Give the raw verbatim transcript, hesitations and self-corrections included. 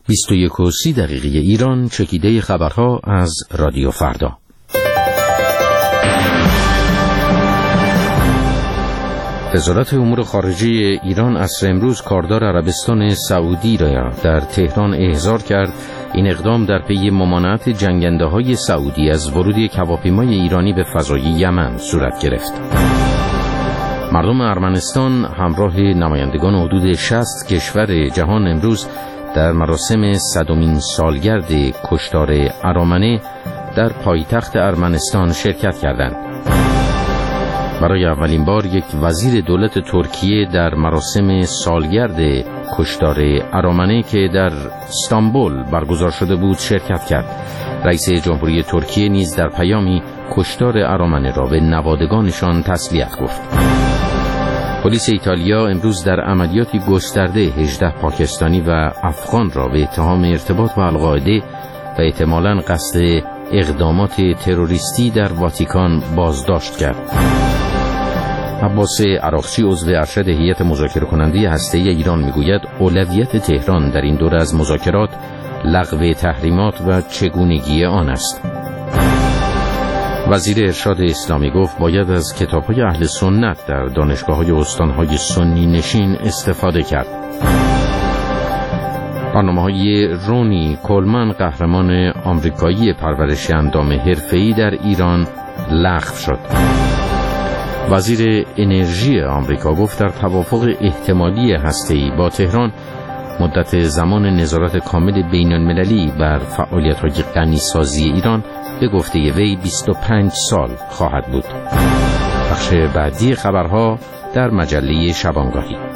بیست و یک و سی دقیقه ایران، چکیده خبرها از رادیو فردا. وزارت امور خارجه ایران عصر امروز کاردار عربستان سعودی را در تهران احضار کرد. این اقدام در پی ممانعت جنگنده‌های سعودی از ورود یک هواپیمای ایرانی به فضای یمن صورت گرفت. مردم ارمنستان همراه نمایندگان حدود شصت کشور جهان امروز در مراسم صدمین سالگرد کشتار ارامنه در پایتخت ارمنستان شرکت کردند. برای اولین بار یک وزیر دولت ترکیه در مراسم سالگرد کشتار ارامنه که در استانبول برگزار شده بود شرکت کرد. رئیس جمهوری ترکیه نیز در پیامی کشتار ارامنه را به نوادگانشان تسلیت گفت. پلیس ایتالیا امروز در عملیاتی گسترده هجده پاکستانی و افغان را به اتهام ارتباط با القاعده و احتمالاً قصد اقدامات تروریستی در واتیکان بازداشت کرد. عباس عراقچی عضو ارشد هیئت مذاکره کننده هسته‌ای ایران میگوید اولویت تهران در این دوره از مذاکرات لغو تحریمات و چگونگی آن است. وزیر ارشاد اسلامی گفت باید از کتاب‌های اهل سنت در دانشگاه‌های استان‌های سنی نشین استفاده کرد. برنامه‌های رونی کولمن قهرمان آمریکایی پرورش اندام حرفه‌ای در ایران لغو شد. وزیر انرژی آمریکا گفت در توافق احتمالی هسته‌ای با تهران مدت زمان نظارت کامل بین‌المللی بر فعالیت‌های غنی‌سازی ایران به گفته وی بیست و پنج سال خواهد بود. بخش بعدی خبرها در مجله شبانگاهی.